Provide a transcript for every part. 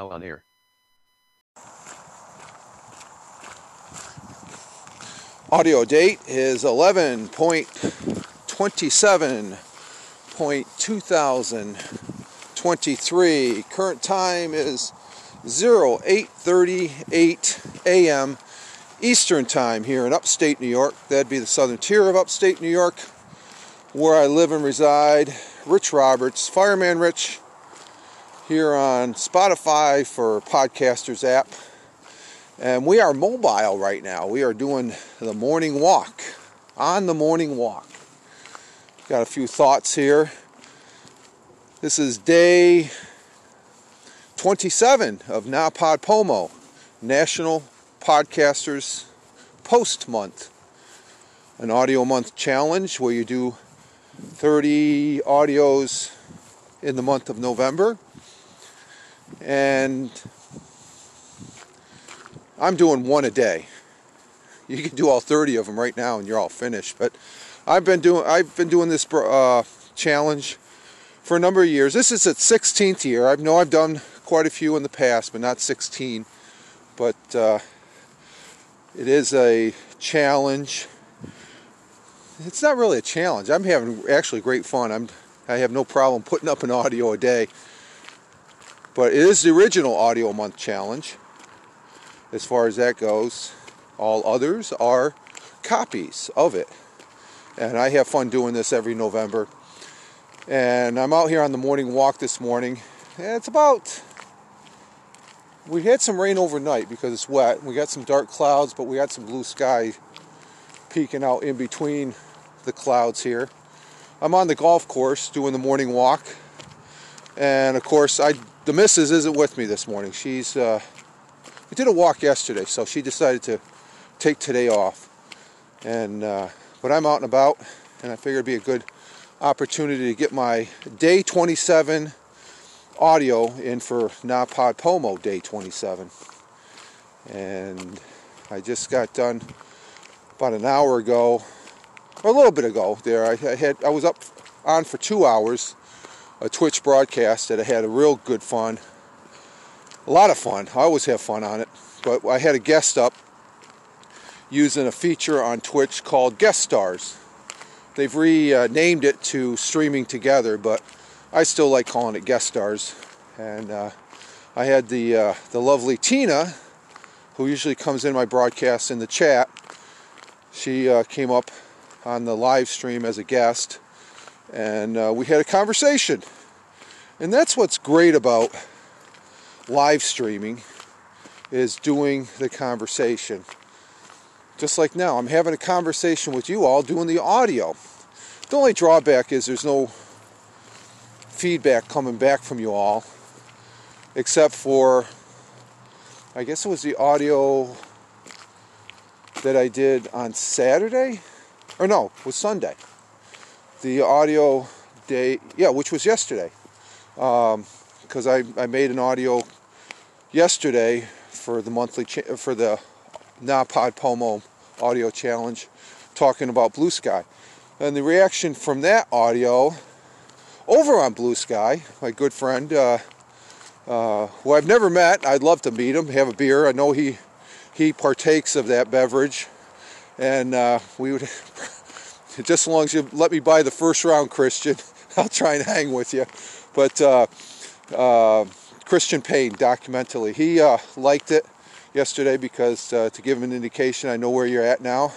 now on air. Audio date is 11.27.2023. Current time is 08:38 a.m. Eastern Time here in upstate New York. That'd be the southern tier of upstate New York, where I live and reside. Rich Roberts, Fireman Rich, here on Spotify for Podcasters app. And we are mobile right now. We are doing the morning walk. On the morning walk. Got a few thoughts here. This is day 27 of NaPodPoMo, National Podcasters Post Month. An audio month challenge where you do 30 audios in the month of November. And I'm doing one a day. You can do all 30 of them right now and you're all finished. But I've been doing this challenge for a number of years. This is its 16th year. I know I've done quite a few in the past, but not 16. But it is a challenge. It's not really a challenge. I'm having actually great fun. I have no problem putting up an audio a day. But it is the original audio month challenge. As far as that goes, all others are copies of it. And I have fun doing this every November. And I'm out here on the morning walk this morning. And we had some rain overnight because it's wet. We got some dark clouds, but we got some blue sky peeking out in between the clouds here. I'm on the golf course doing the morning walk. And of course, the missus isn't with me this morning. We did a walk yesterday, so she decided to take today off. But I'm out and about, and I figured it'd be a good opportunity to get my day 27 audio in for NaPodPoMo day 27. And I just got done about an hour ago, or a little bit ago there. I was up on for 2 hours, a Twitch broadcast that I had a real good fun. A lot of fun. I always have fun on it. But I had a guest up using a feature on Twitch called Guest Stars. They've renamed it to Streaming Together, but I still like calling it Guest Stars. And I had the lovely Tina, who usually comes in my broadcasts in the chat. She came up on the live stream as a guest, and we had a conversation. And that's what's great about live streaming, is doing the conversation. Just like now, I'm having a conversation with you all doing the audio. The only drawback is there's no feedback coming back from you all, except for, I guess it was the audio that I did on Saturday? Or no, it was Sunday. The audio day, which was yesterday. Because I made an audio yesterday for the for the NaPodPoMo audio challenge, talking about Blue Sky, and the reaction from that audio over on Blue Sky, my good friend, who I've never met. I'd love to meet him, have a beer. I know he partakes of that beverage, and we would just as long as you let me buy the first round, Christian, I'll try and hang with you. But Christian Payne, documentally, he liked it yesterday because to give him an indication, I know where you're at now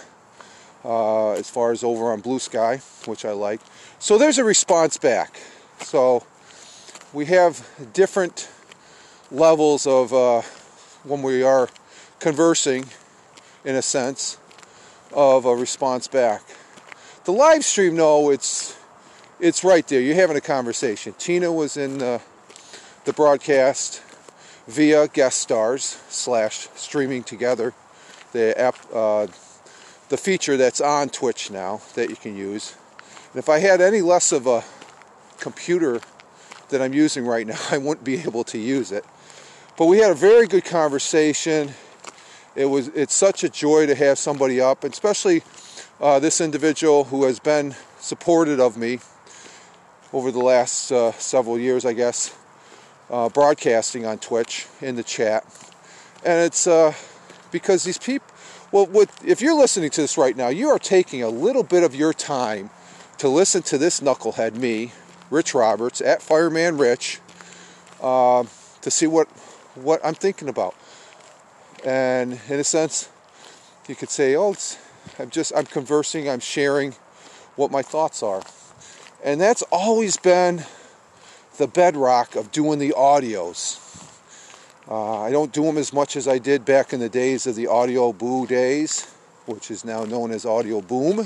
as far as over on Blue Sky, which I like. So there's a response back. So we have different levels of when we are conversing, in a sense, of a response back. The live stream, no, it's right there. You're having a conversation. Tina was in the broadcast via Guest Stars / Streaming Together, the app, the feature that's on Twitch now that you can use. And if I had any less of a computer that I'm using right now, I wouldn't be able to use it. But we had a very good conversation. It's such a joy to have somebody up, and especially this individual who has been supportive of me over the last several years, I guess. broadcasting on Twitch in the chat. And it's because these people, if you're listening to this right now, you are taking a little bit of your time to listen to this knucklehead, me, Rich Roberts, at Fireman Rich, to see what I'm thinking about. And in a sense, you could say, oh, I'm conversing, I'm sharing what my thoughts are. And that's always been the bedrock of doing the audios. I don't do them as much as I did back in the days of the Audio Boo days, which is now known as Audio Boom.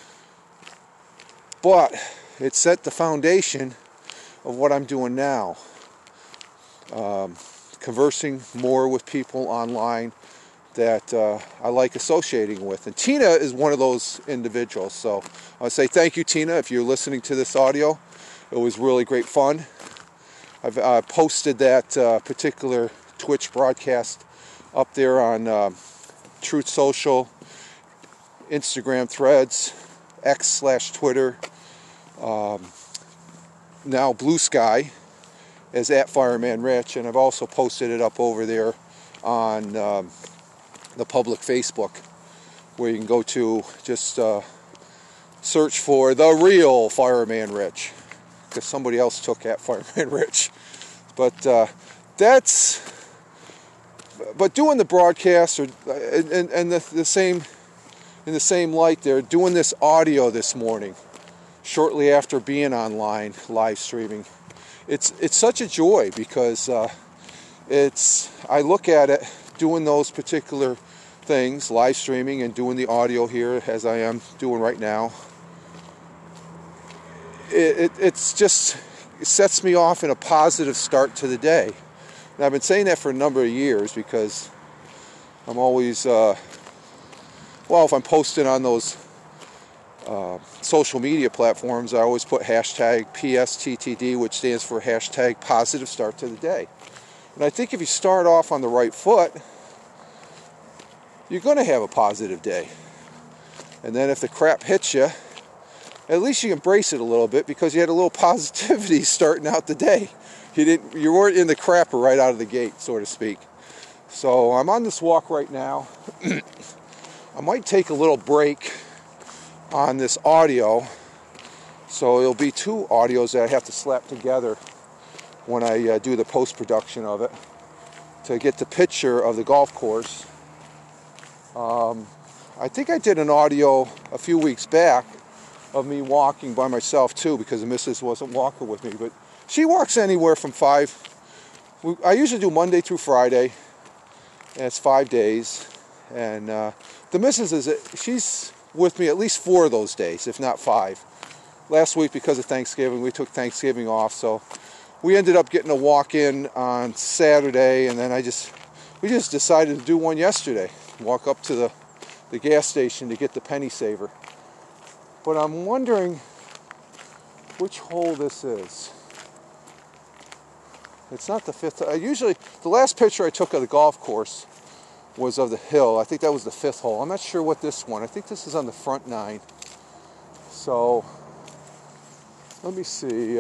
But it set the foundation of what I'm doing now. Conversing more with people online that I like associating with. And Tina is one of those individuals. So I say thank you, Tina, if you're listening to this audio. It was really great fun. I've posted that particular Twitch broadcast up there on Truth Social, Instagram Threads, X/Twitter, now Blue Sky is at Fireman Rich, and I've also posted it up over there on the public Facebook, where you can go to just search for the real Fireman Rich, because somebody else took at Fireman Rich. But but doing the broadcast, or and the same in the same light, they're doing this audio this morning, shortly after being online live streaming. It's such a joy, because I look at it, doing those particular things, live streaming and doing the audio here as I am doing right now. It sets me off in a positive start to the day. And I've been saying that for a number of years, because I'm always, if I'm posting on those social media platforms, I always put hashtag PSTTD, which stands for hashtag positive start to the day. And I think if you start off on the right foot, you're going to have a positive day. And then if the crap hits you, at least you embrace it a little bit, because you had a little positivity starting out the day. You weren't in the crapper right out of the gate, so to speak. So I'm on this walk right now. I might take a little break on this audio, so it'll be two audios that I have to slap together when I do the post-production of it, to get the picture of the golf course. I think I did an audio a few weeks back of me walking by myself too, because the missus wasn't walking with me, but she walks anywhere from 5. I usually do Monday through Friday, and it's 5 days, and the missus she's with me at least 4 of those days, if not 5. Last week, because of Thanksgiving, we took Thanksgiving off, so we ended up getting a walk in on Saturday, and then we just decided to do one yesterday. Walk up to the gas station to get the penny saver. But I'm wondering which hole this is. It's not the 5th. Usually, the last picture I took of the golf course was of the hill. I think that was the 5th hole. I'm not sure what this one. I think this is on the front 9. So let me see.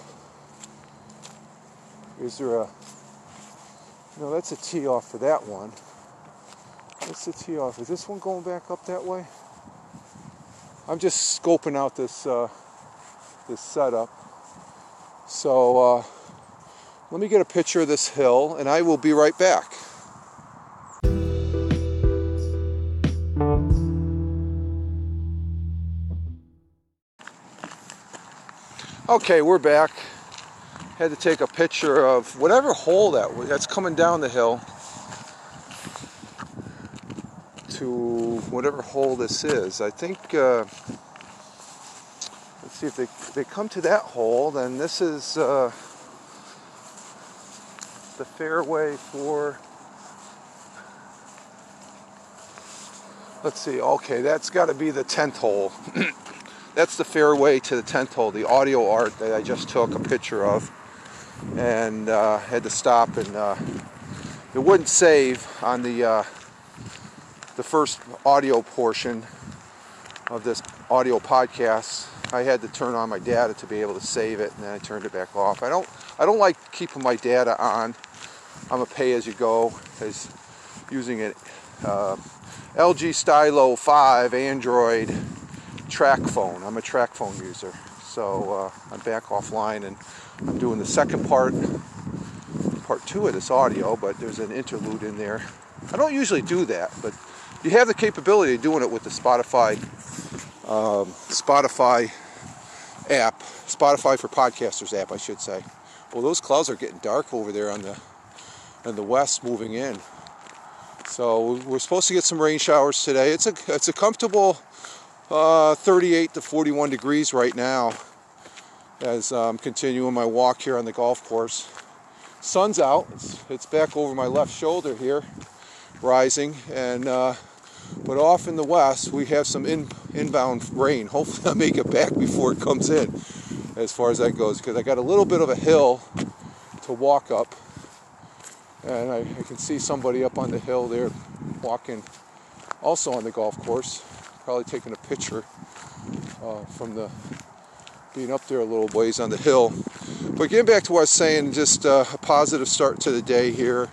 Is there a... No, that's a tee off for that one. What's the tee off? Is this one going back up that way? I'm just scoping out this this setup. So let me get a picture of this hill, and I will be right back. Okay, we're back. Had to take a picture of whatever hole that's coming down the hill to whatever hole this is. I think, let's see, if they come to that hole, then this is the fairway for, let's see, okay, that's got to be the 10th hole. That's the fairway to the 10th hole, the audio art that I just took a picture of, and had to stop, and it wouldn't save on the first audio portion of this audio podcast I had to turn on my data to be able to save it, and then I turned it back off. I don't like keeping my data on. I'm a pay-as-you-go, as using an LG Stylo 5 Android track phone. I'm a track phone user. So I'm back offline, and I'm doing the second part 2 of this audio, but there's an interlude in there. I don't usually do that, but you have the capability of doing it with the Spotify app, Spotify for Podcasters app, I should say. Well, those clouds are getting dark over there in the west, moving in. So we're supposed to get some rain showers today. It's a comfortable 38 to 41 degrees right now as I'm continuing my walk here on the golf course. Sun's out. It's back over my left shoulder here, rising, and but off in the west we have some inbound rain. Hopefully I'll make it back before it comes in, as far as that goes, because I got a little bit of a hill to walk up, and I can see somebody up on the hill there walking also on the golf course, probably taking a picture from being up there a little ways on the hill. But getting back to what I was saying, just a positive start to the day here.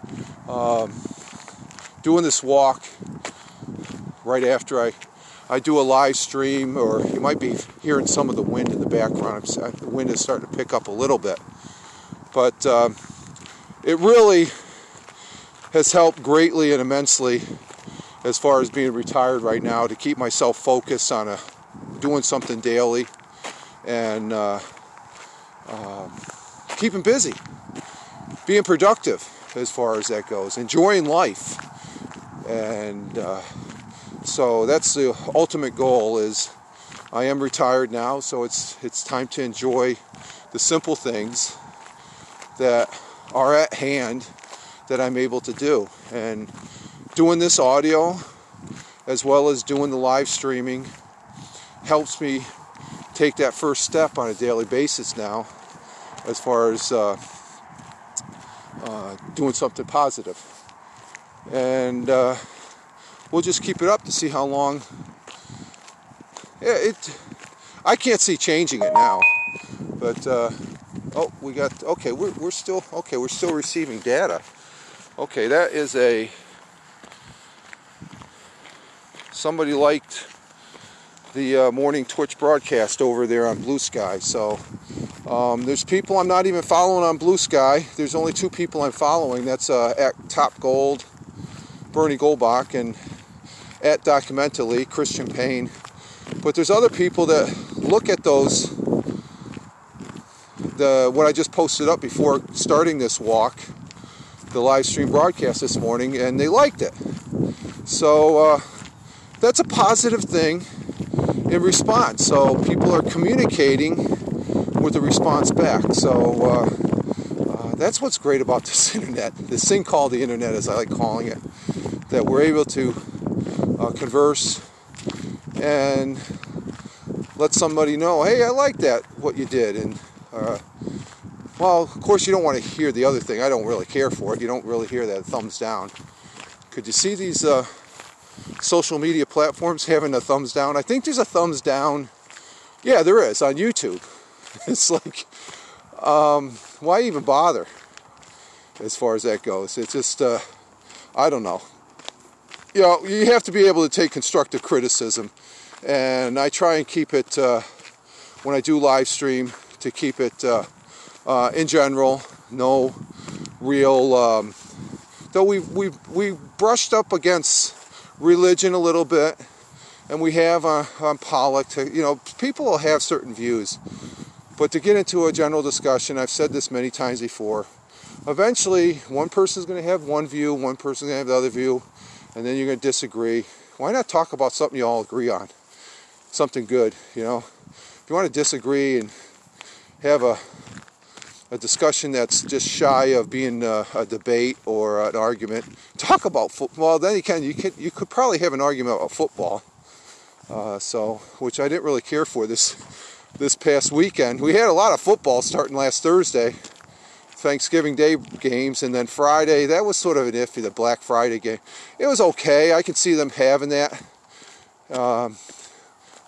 Doing this walk right after I do a live stream, or you might be hearing some of the wind in the background. The wind is starting to pick up a little bit. But it really has helped greatly and immensely as far as being retired right now, to keep myself focused on doing something daily and keeping busy, being productive as far as that goes, enjoying life. And so that's the ultimate goal. Is I am retired now, so it's time to enjoy the simple things that are at hand that I'm able to do. And doing this audio, as well as doing the live streaming, helps me take that first step on a daily basis now, as far as doing something positive. And we'll just keep it up to see how long. I can't see changing it now, but we're still receiving data. Okay, that is somebody liked the morning Twitch broadcast over there on Blue Sky. So there's people I'm not even following on Blue Sky. There's only 2 people I'm following. That's at Top Gold, Bernie Goldbach, and at Documentally, Christian Payne. But there's other people that look at what I just posted up before starting this walk, the live stream broadcast this morning, and they liked it. So that's a positive thing in response. So people are communicating with a response back. So that's what's great about this internet, this thing called the internet, as I like calling it, that we're able to converse and let somebody know, hey, I like that, what you did. And well, of course you don't want to hear the other thing. I don't really care for it. You don't really hear that thumbs down. Could you see these social media platforms having a thumbs down? I think there's a thumbs down. Yeah, there is on YouTube. It's like, why even bother as far as that goes? It's just, I don't know. You know, you have to be able to take constructive criticism. And I try and keep it, when I do live stream, to keep it in general, no real, though we brushed up against religion a little bit, and we have on politics, you know, people will have certain views, but to get into a general discussion, I've said this many times before, eventually one person's going to have one view, one person's going to have the other view, and then you're going to disagree. Why not talk about something you all agree on? Something good, you know. If you want to disagree and have a discussion that's just shy of being a debate or an argument, talk about football. Then you could probably have an argument about football. Which I didn't really care for this past weekend. We had a lot of football starting last Thursday, Thanksgiving Day games, and then Friday, that was sort of an iffy, the Black Friday game. It was okay. I could see them having that.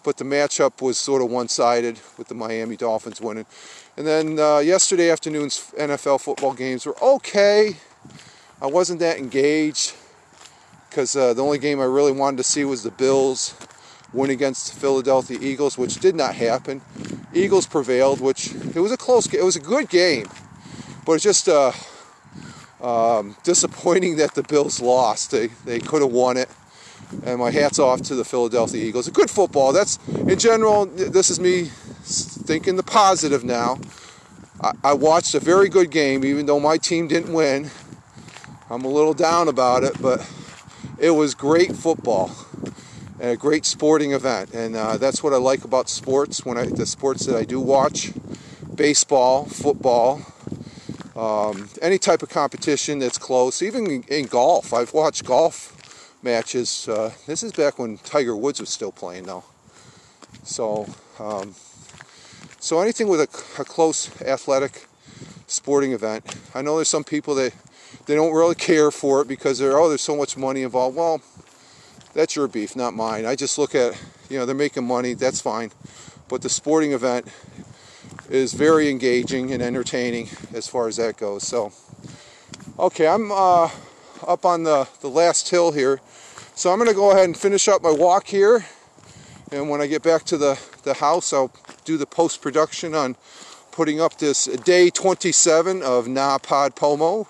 but the matchup was sort of one-sided with the Miami Dolphins winning. And then yesterday afternoon's NFL football games were okay. I wasn't that engaged because the only game I really wanted to see was the Bills win against the Philadelphia Eagles, which did not happen. Eagles prevailed, which it was a close game. It was a good game, but it's just disappointing that the Bills lost. They could have won it. And my hat's off to the Philadelphia Eagles. A good football. That's, in general, this is me thinking the positive now. I watched a very good game, even though my team didn't win. I'm a little down about it, but it was great football and a great sporting event. And that's what I like about sports, the sports that I do watch. Baseball, football, any type of competition that's close. Even in golf. I've watched golf matches. This is back when Tiger Woods was still playing, though. So anything with a close athletic sporting event. I know there's some people that they don't really care for it because there's so much money involved. Well, that's your beef, not mine. I just look at, they're making money. That's fine. But the sporting event is very engaging and entertaining as far as that goes. So, okay, I'm up on the last hill here. So I'm going to go ahead and finish up my walk here. And when I get back to the house, I'll do the post-production on putting up this day 27 of NaPodPoMo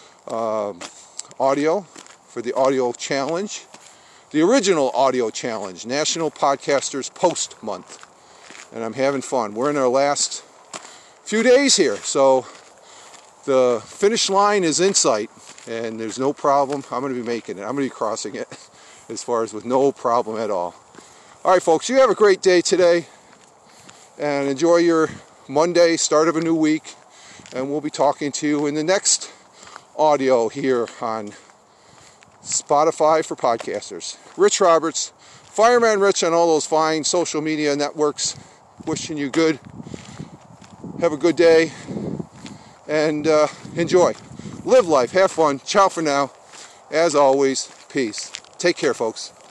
audio for the audio challenge. The original audio challenge, National Podcasters Post Month. And I'm having fun. We're in our last few days here. So the finish line is in sight. And there's no problem. I'm going to be making it. I'm going to be crossing it as far as with no problem at all. All right, folks, you have a great day today. And enjoy your Monday, start of a new week. And we'll be talking to you in the next audio here on Spotify for Podcasters. Rich Roberts, Fireman Rich on all those fine social media networks. Wishing you good. Have a good day. And enjoy. Live life. Have fun. Ciao for now. As always, peace. Take care, folks.